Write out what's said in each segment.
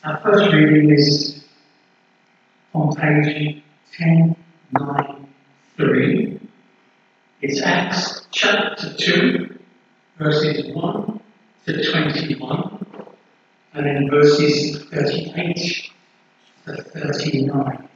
Our first reading is on page 1093. It's Acts chapter 2, verses 1 to 21, and then verses 38 to 39.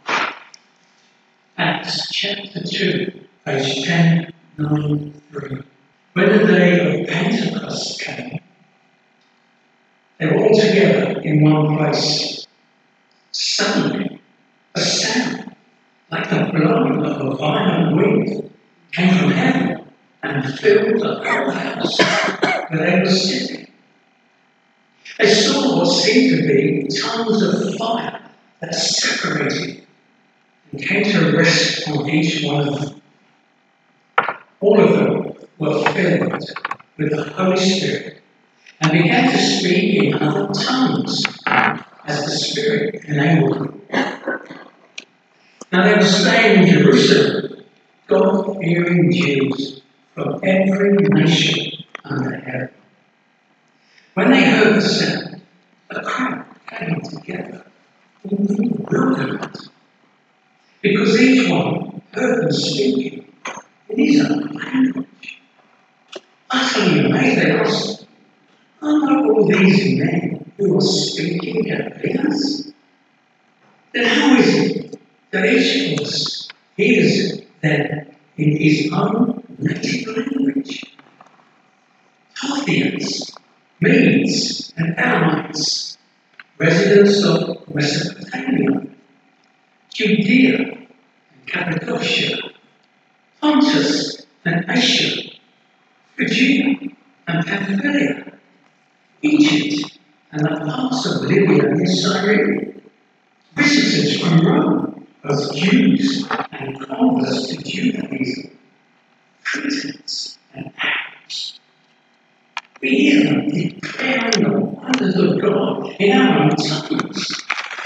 Acts chapter 2, page 1093. When the day of Pentecost came, they were all together in one place. Suddenly, a sound like the blowing of a violent wind came from heaven and filled the whole house where they were sitting. They saw what seemed to be tongues of fire that separated and came to rest on each one of them. All of them were filled with the Holy Spirit and began to speak in other tongues as the Spirit enabled them. Now they were staying in Jerusalem, God-fearing Jews from every nation under heaven. When they heard the sound, a crowd came together in bewilderment, because each one heard them speaking in his own language. Utterly amazed, they asked, "Are not all these men who are speaking Galileans? Then how is it that each of us hears them in his own native language?" Parthians, Medes, and Elamites, residents of Mesopotamia, Judea and Cappadocia, Pontus and Asia, Phrygia and Pamphylia, Egypt and the parts of Libya and Cyrene, visitors from Rome, both Jews and converts to Judaism, Cretans and Arabs. We hear them declaring the wonders of God in our own tongues.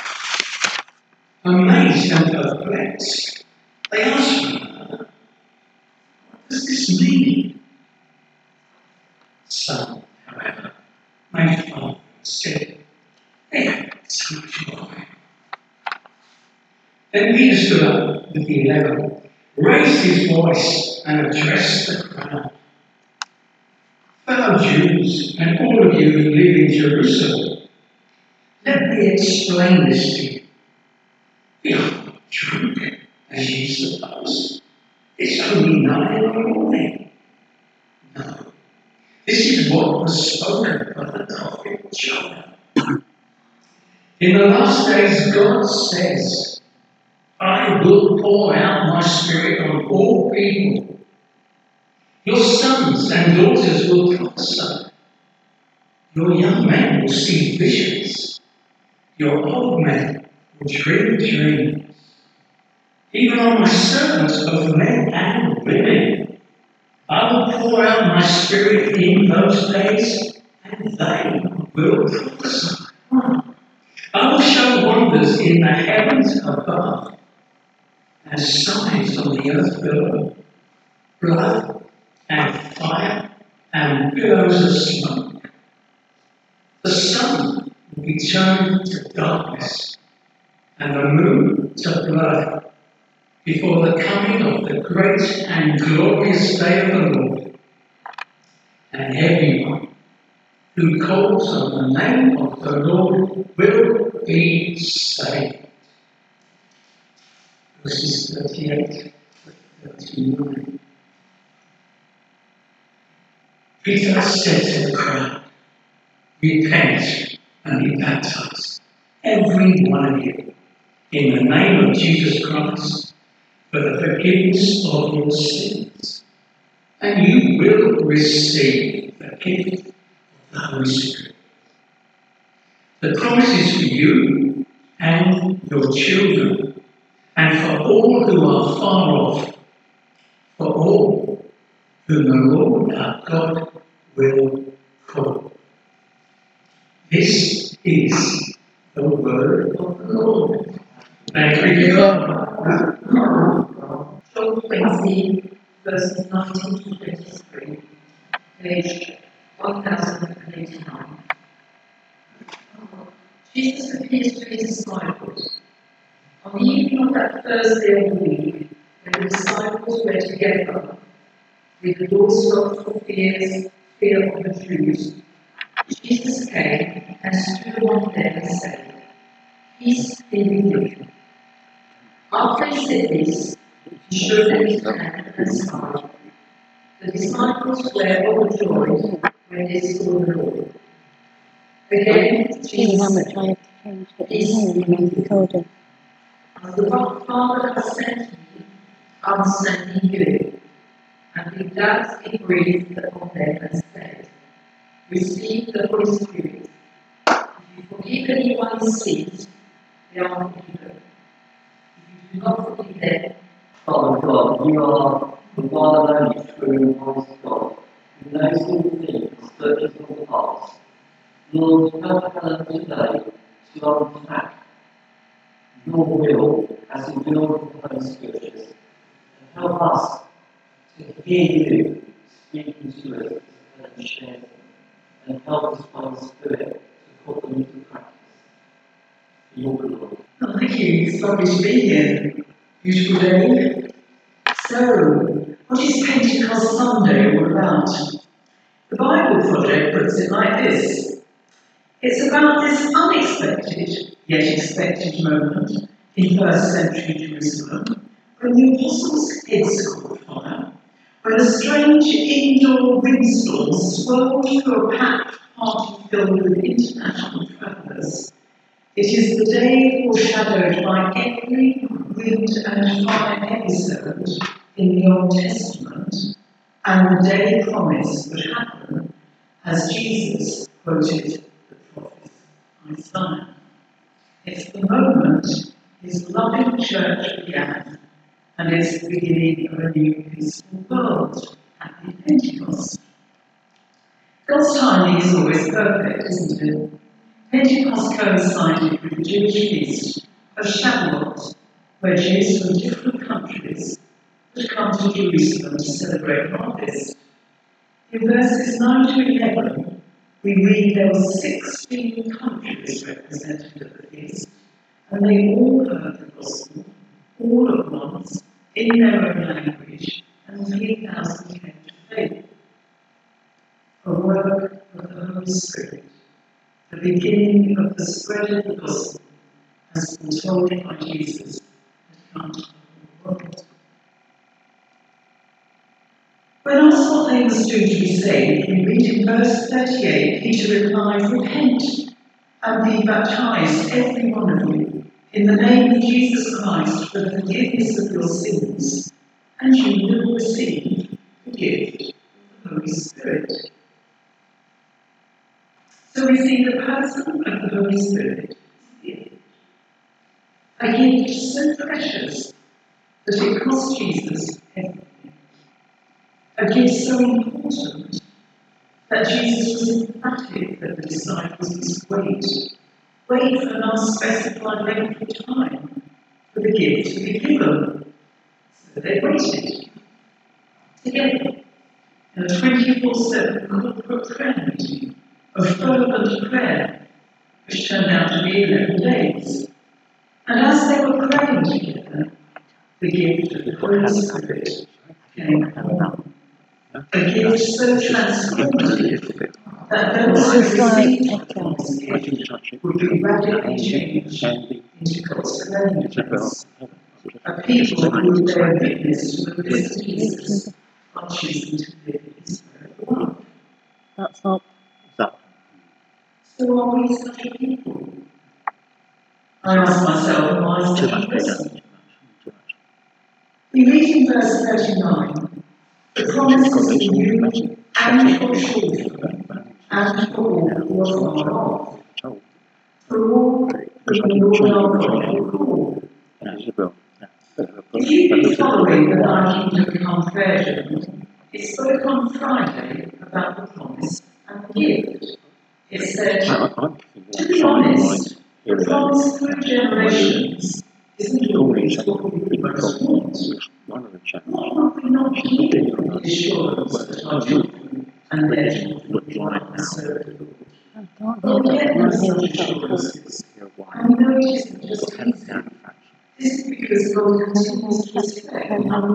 Amazed and perplexed, they ask one another, "What does this mean?" Some, however, made fun and said, "They have so much wine." Then Peter stood up with the 11, raised his voice, and addressed the crowd. "Fellow Jews, and all of you who live in Jerusalem, let me explain this to you. We are not drunk, as you suppose. It's only 9 in the morning. No, this is what was spoken by the prophet Joel. In the last days, God says, I will pour out my Spirit on all people. Your sons and daughters will prophesy. Your young men will see visions. Your old men will dream dreams. Even on my servants, both men and women, I will pour out my Spirit in those days, and they will prophesy. I will show wonders in the heavens above, and signs on the earth below, blood and fire and billows of smoke. The sun will be turned to darkness, and the moon to blood, before the coming of the great and glorious day of the Lord. And everyone who calls on the name of the Lord will be saved. Verses 38 to 39. Peter said to the crowd, "Repent and be baptized, every one of you, in the name of Jesus Christ, for the forgiveness of your sins, and you will receive the gift of the Holy Spirit. The promise is for you and your children, and for all who are far off, for all whom the Lord our God will call." This is the word of the Lord. Thank you, God. John 20, verses 19 to 23, page 1089. Jesus appeared appears to his disciples. On the evening of that Thursday of the week, when the disciples were together, with the doors locked for fear of the Jews, Jesus came and stood among them and said, "Peace be with you." After he said this, he showed them his hand and side. The disciples were overjoyed when they saw the Lord. Again, Jesus said, "Peace be with you. As the Father has sent me, I am sending you." And with that he breathed upon them and said, "Receive the Holy Spirit. If you forgive anyone's sins, they are forgiven. If you do not forgive them..." Father God, you are the one and only true and wise God, who knows all things, searches all hearts. Lord, help Helen today to unpack your will as revealed in the Holy Scriptures, and help us to hear you speaking to us and share them, and help us by the Spirit to put them into practice. For your glory. Oh, thank you. It's lovely to be here. Beautiful day. So, what is Pentecost Sunday all about? The Bible Project puts it like this. It's about this unexpected, yet expected moment in first century Jerusalem when the apostles' heads caught fire, when a strange indoor windstorm swirled through a packed party filled with international travellers. It is the day foreshadowed by every wind and fire episode in the Old Testament, and the day promised would happen as Jesus quoted the prophet Isaiah. It's the moment his loving church began, and it's the beginning of a new peaceful world at the Pentecost. God's timing is always perfect, isn't it? Pentecost coincided with the Jewish feast of Shavuot, where Jews from different countries had come to Jerusalem to celebrate harvest. In verses 9 to 11, we read there were 16 countries represented at the feast, and they all heard the gospel, all at once, in their own language, and 3,000 came to faith. A work of the Holy Spirit, the beginning of the spread of the gospel, as foretold by Jesus, had come to the whole world. When asked what they must do to be saved, we read in verse 38, Peter replied, "Repent and be baptized, every one of you, in the name of Jesus Christ for the forgiveness of your sins, and you will receive the gift of the Holy Spirit." So we see the person of the Holy Spirit is a gift so precious that it cost Jesus everything. A gift so important that Jesus was emphatic that the disciples must wait for an unspecified length of time for the gift to be given. So they waited together in a 24/7 corporate prayer meeting of fervent prayer, which turned out to be 11 days. And as they were praying together, the gift of the Holy Spirit came along. A gift so transformative that those who received God's gift would be radically changed into God's commandments. A people who would bear witness to the bliss of Jesus by choosing to live in His very love. That's not. So are we such a people? I ask myself, am I such a person? We read in verse 39, the promise is for you and for children and for all who are far off, for all who the Lord our God will call. If you've been following the Thy Kingdom Come prayer journal, it spoke on Friday about the promise and the gift. It said, to be honest, the promise through generations isn't always what we would most want. Why might we not hear the assurance that our children and their children will be like and serve the Lord? But yet there are such assurances, and know it isn't just easy. This is because God continues to respect and have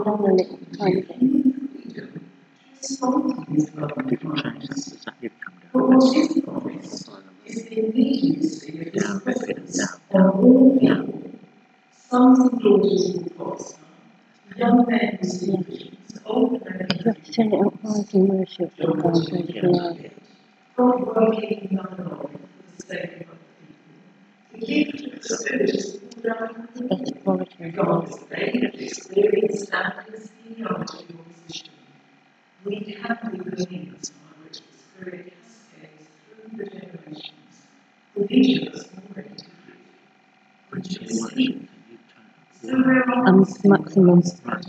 respond to His love and kindness. But what is promised is the immediacy of His presence on all people. Sons and daughters will prosper, young men will see visions, old men will Turn it up high to worship for God. God working in our life for the sake of other people. The gift of the Spirit is poured out on Better quality. regardless of age, experience, status, seniority, or position. We have the means by which the Spirit cascades through the generations, with each of us already to give, which is He. So we're And maximum.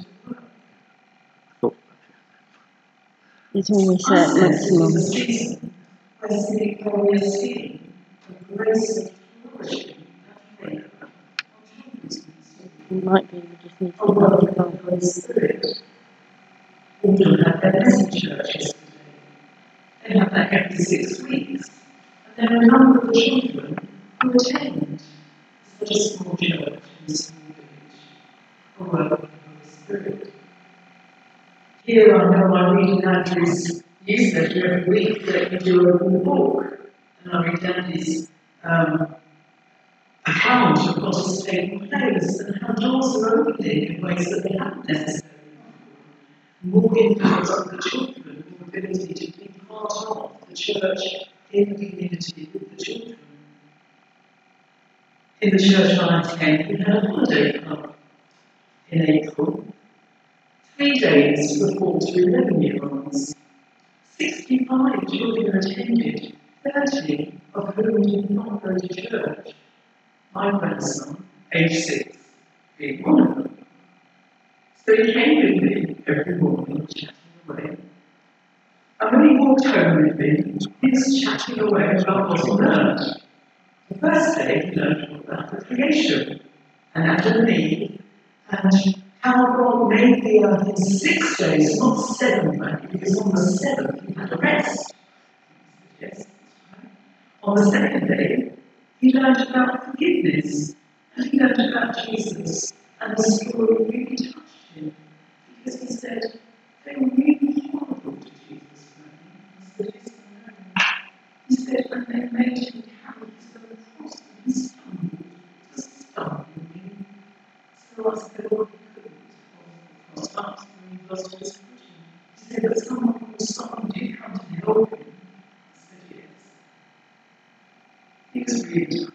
It's always maximum. Where civic warriors see the grace of flourishing and faith. It might be we just need A world of the Holy Spirit. Autumn had their message church yesterday. They have that every 6 weeks. And there are a number of children who attend such a small church in a small village. A world of the Holy Spirit. Here I know I'm reading Andrew's newsletter every week that we do a walk. And I read Andy's account of participating players and how doors are opening in ways that they haven't necessarily before. More impact on the children, more ability to be part of the church in the community with the children. In the church Lions camp, we had a holiday club in April. 3 days for 4 to 11-year-olds. 65 children attended, 30 of whom did not go to church. My grandson, age 6, being one of them. So he came with me every morning, chatting away. And when he walked home with me, he was chatting away about what he learned. The first day, he learned all about the creation, and Adam and Eve, and how God made the earth in 6 days, not 7, because on the 7th he had a rest. Yes. On the 2nd day, he learned about forgiveness, and he learned about Jesus, and the story really touched him, because he said, they were really horrible to Jesus. He said, and they made him carry his own cross, and he stumbled. Just stumbling. So I said, well, he couldn't. He lost his footing. He said, but someone did come to help him. I said, yes. He was really touched.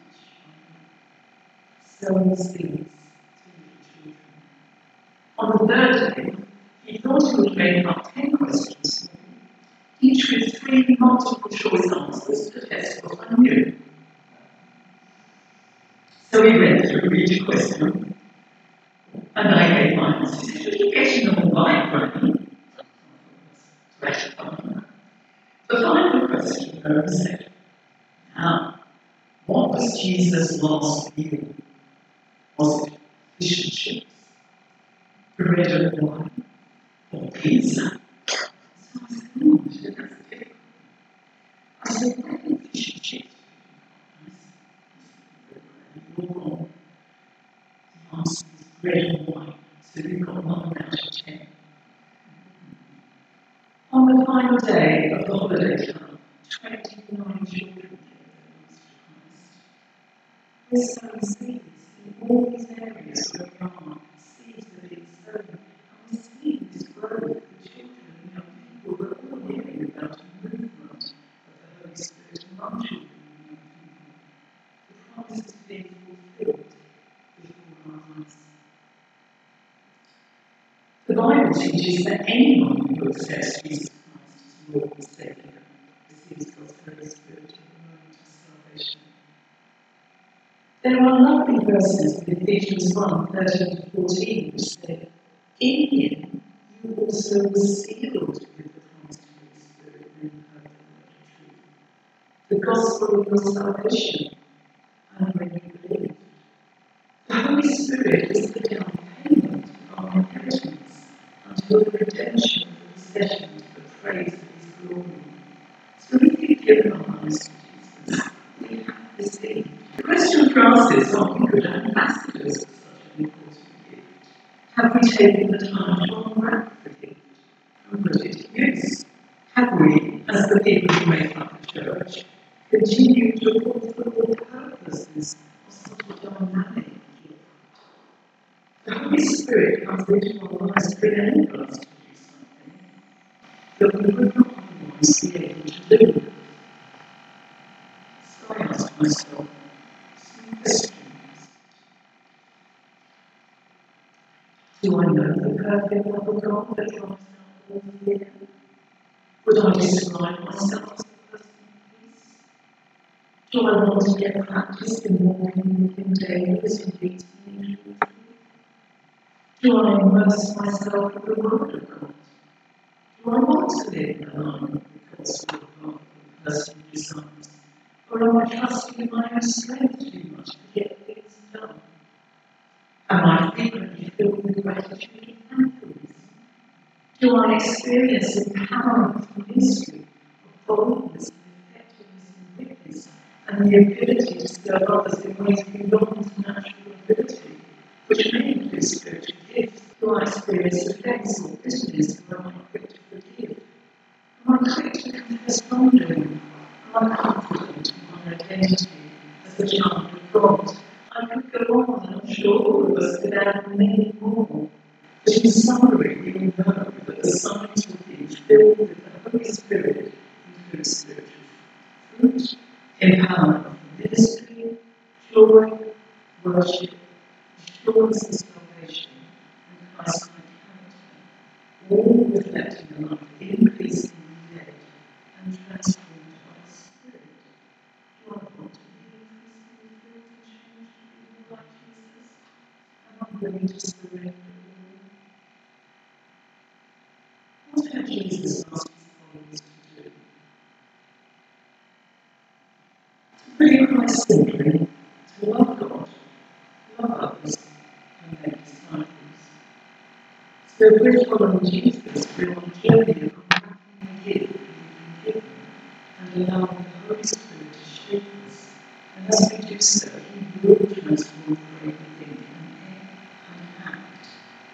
Sowing seeds to little children. On the 3rd day, he thought he would make up 10 questions, each with 3 multiple choice answers to test what I knew. So he went through each question, and I gave my answers. He said, "Are you getting them all right, Granny?" The final question, though, said, "Now, what was Jesus' last meal? Was it fish and chips, bread and wine, or pizza?" So I said, "No, that's difficult." I said, "Bread and fish and chips." The answer was bread and wine, so we got 9 out of 10. On the final day of the holiday club, 29 children gave their lives to Christ. We're sowing seeds in all these areas where we are. Seeds are being sown, and we're seeing this growth with children and young people. We're all hearing about a movement of the Holy Spirit among children and young people. The promise is being fulfilled before our eyes. The Bible teaches that anyone who accepts Jesus Christ as Lord and Saviour receives God's Holy Spirit at the moment of salvation. There are lovely verses in Ephesians 1:13-14 which say, "In him you also were sealed with the promised Holy Spirit when you heard the word of truth, the gospel of your salvation, and when you believed." The Holy Spirit is the down payment of our inheritance until the redemption of the possession to the praise of his glory. So if we've given our lives to Jesus, we have received. The question for us is, are we good ambassadors of such an important gift? Have we taken the time to unwrap the gift and put it to use? Have we, as the people who make up the church, continued to fulfill the purposes of such a dynamic gift? The Holy Spirit comes into our lives to enable us to do something that we would not otherwise be able to do. So I ask myself some questions. Do I know the perfect love of God that drives out all fear? Would I describe myself as a person of peace? Do I want to get practice in walking with Him daily as He leads me into truth? Do I immerse myself in the Word of God? Do I want to live in alignment with God's will of God and personal desires? Or am I trusting in my own strength too much to get things done? Am I frequently filled with gratitude and thankfulness? Do I experience empowerment from history of boldness and effectiveness and witness and the ability to serve others in ways beyond natural ability, which may include spiritual gifts? Do I experience offence or bitterness, or am I quick to forgive? Am I quick to confess wrongdoing? Am I confident in my identity as a child of God? I could go on, and I'm sure all of us could add many more. But in summary, we know that the signs of being filled with the Holy Spirit include spiritual fruit, empowerment for ministry, joy, worship, assurance of salvation, and Christ-like character, all reflecting a life increasingly led and transformed by the Spirit. Do I want to be increasingly filled and changed to be more like Jesus? Am I willing to surrender all? What had Jesus asked his followers to do? To put it quite simply, to love God, love others, and make disciples. So if we're following Jesus, we're on a journey of unwrapping the gift we've been given and allowing the Holy Spirit to shape us. And as we do so, He will transform the way we think and act.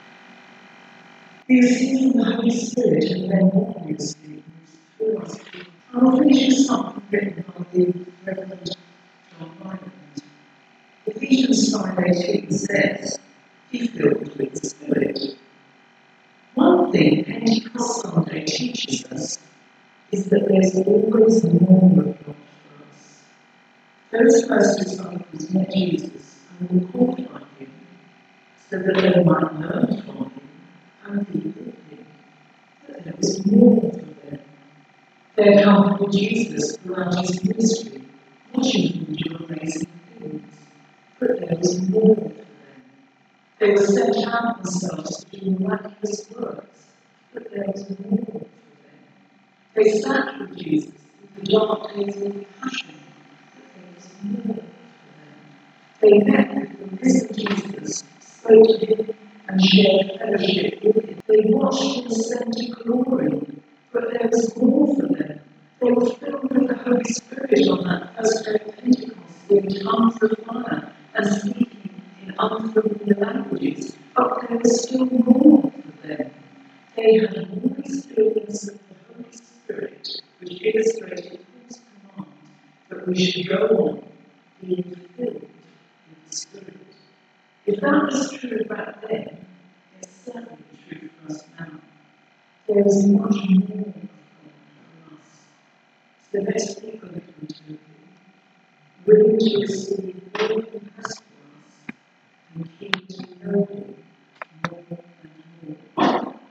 We receive from the Holy Spirit and then what we receive moves through us. I'll finish with something written by the Reverend John Ryland. Ephesians 5:18 says, "Be filled with the Spirit." One thing Pentecost Sunday teaches us is that there's always more of God for us. Those first disciples met Jesus and were called like Him, so that they might learn from Him and be with Him. But there was more for them. They accompanied Jesus throughout His ministry, watching Him do amazing things. But there was more for them. They were sent out themselves to do miraculous works, but there was more for them. They sat with Jesus through the dark days of the Passion, but there was more for them. They met with the risen Jesus, spoke to Him, and shared fellowship with Him. They watched Him ascend to glory, but there was more for them. They were filled with the Holy Spirit on that first day of Pentecost, with tongues of fire and speaking in unfamiliar languages, but there was still more for them. They had more experience of the Holy Spirit, which illustrated Paul's command that we should go on being filled with the Spirit. If that was true back then, it's certainly true for us now. There is much more of God for us. So let's be open to Him, willing to receive all